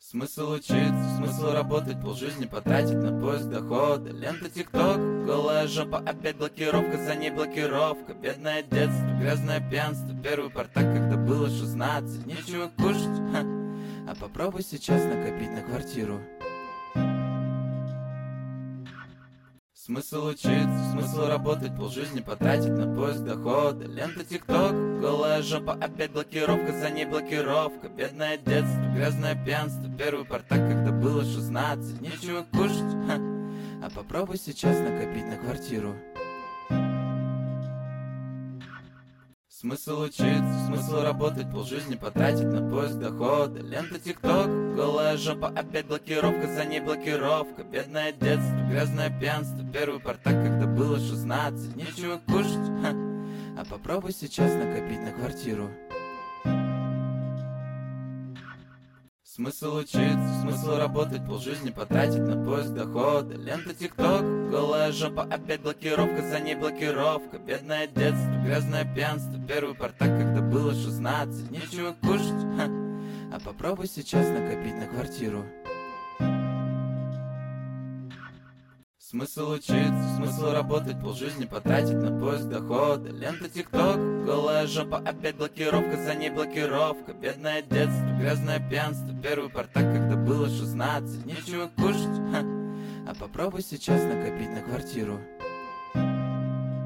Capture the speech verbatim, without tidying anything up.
Смысл учиться, смысл работать, полжизни потратить на поиск дохода. Лента тикток, голая жопа, опять блокировка, за ней блокировка. Бедное детство, грязное пьянство, первый партак, когда было шестнадцать. Нечего кушать, ха. А попробуй сейчас накопить на квартиру. Смысл учиться, смысл работать, полжизни потратить на поиск дохода. Лента тикток, голая жопа, опять блокировка, за ней блокировка. Бедное детство, грязное пьянство, первый партак, когда было шестнадцать. Нечего кушать, ха. А попробуй сейчас накопить на квартиру. Смысл учиться, смысл работать, полжизни потратить на поиск дохода. Лента тикток, голая жопа, опять блокировка, за ней блокировка. Бедное детство, грязное пьянство, первый партак, когда было шестнадцать. Нечего кушать, ха. А попробуй сейчас накопить на квартиру. Смысл учиться, смысл работать, полжизни потратить на поиск дохода. Лента тикток, голая жопа, опять блокировка, за ней блокировка. Бедное детство, грязное пьянство, первый партак, когда было шестнадцать. Нечего кушать, ха. А попробуй сейчас накопить на квартиру. Смысл учиться, смысл работать, полжизни потратить на поиск дохода. Лента тикток, голая жопа, опять блокировка, за ней блокировка. Бедное детство, грязное пьянство, первый партак, когда было шестнадцать. Нечего кушать, ха. А попробуй сейчас накопить на квартиру.